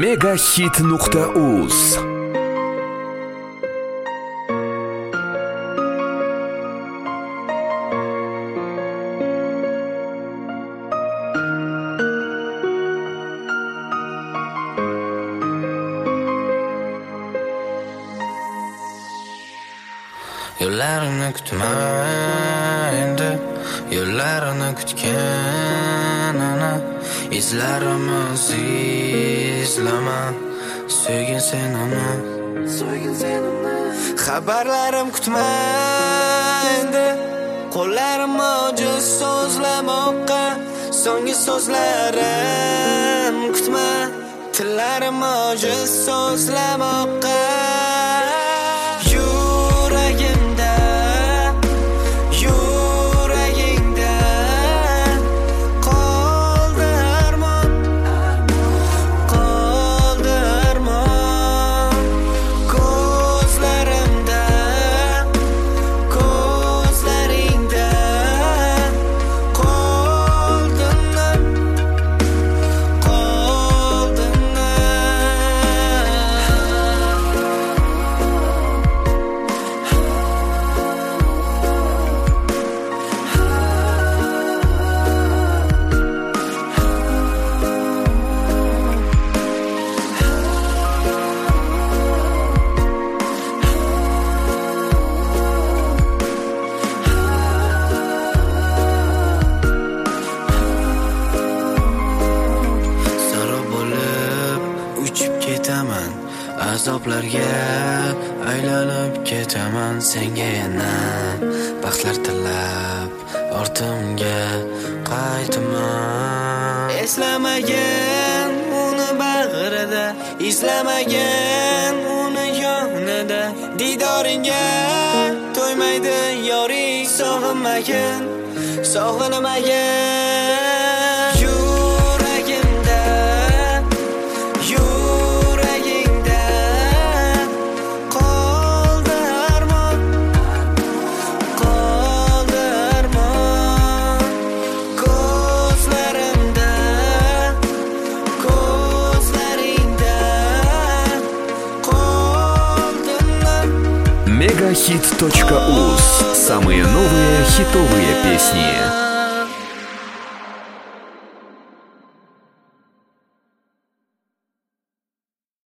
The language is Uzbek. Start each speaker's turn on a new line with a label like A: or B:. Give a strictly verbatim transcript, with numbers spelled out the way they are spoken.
A: Megahit nuqta uz.
B: Yo'llarini kutma endi, yo'llarini kutgan ana, izlarimiz izlama, so'ygin sen uni, so'ygin sen uni. Xabarlarim kutma endi, qo'llarim ojiz so'zlamoqqa, so'nggi so'zlarim kutma, tillarim ojiz so'zlamoqqa. Azoblarga aylanib ketaman, senga yana baxtlar tilab ortimga qaytaman. Eslamagan uni bag'rida, izlamagan uni yonida, didoringga to'ymaydi yoring, sog'inmagan, sog'inmagan.
A: Megahit точка уз. Самые новые хитовые песни.